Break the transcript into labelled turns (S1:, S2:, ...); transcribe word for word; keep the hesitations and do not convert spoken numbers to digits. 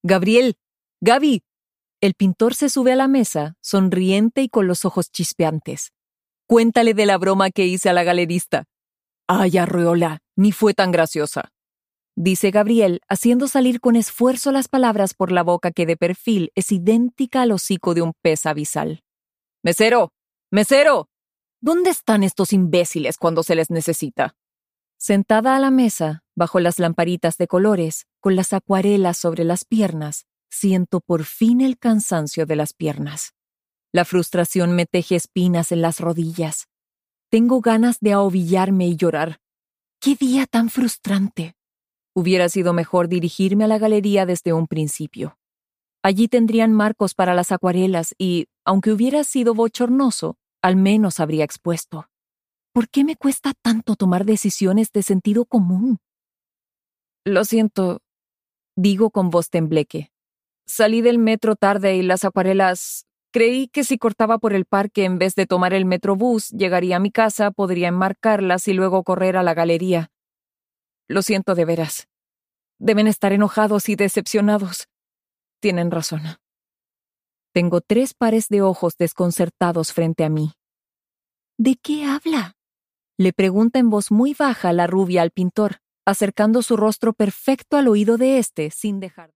S1: Gabriel, Gaby. El pintor se sube a la mesa, sonriente y con los ojos chispeantes. Cuéntale de la broma que hice a la galerista. Ay, arreola, ni fue tan graciosa, dice Gabriel, haciendo salir con esfuerzo las palabras por la boca que de perfil es idéntica al hocico de un pez abisal. ¡Mesero! ¡Mesero! ¿Dónde están estos imbéciles cuando se les necesita? Sentada a la mesa, bajo las lamparitas de colores, con las acuarelas sobre las piernas, siento por fin el cansancio de las piernas. La frustración me teje espinas en las rodillas. Tengo ganas de ahobillarme y llorar. ¡Qué día tan frustrante! Hubiera sido mejor dirigirme a la galería desde un principio. Allí tendrían marcos para las acuarelas y, aunque hubiera sido bochornoso, al menos habría expuesto. ¿Por qué me cuesta tanto tomar decisiones de sentido común? Lo siento, digo con voz tembleque. Salí del metro tarde y las acuarelas... Creí que si cortaba por el parque en vez de tomar el metrobús, llegaría a mi casa, podría enmarcarlas y luego correr a la galería. Lo siento de veras. Deben estar enojados y decepcionados. Tienen razón. Tengo tres pares de ojos desconcertados frente a mí. ¿De qué habla? Le pregunta en voz muy baja la rubia al pintor, acercando su rostro perfecto al oído de éste sin dejar...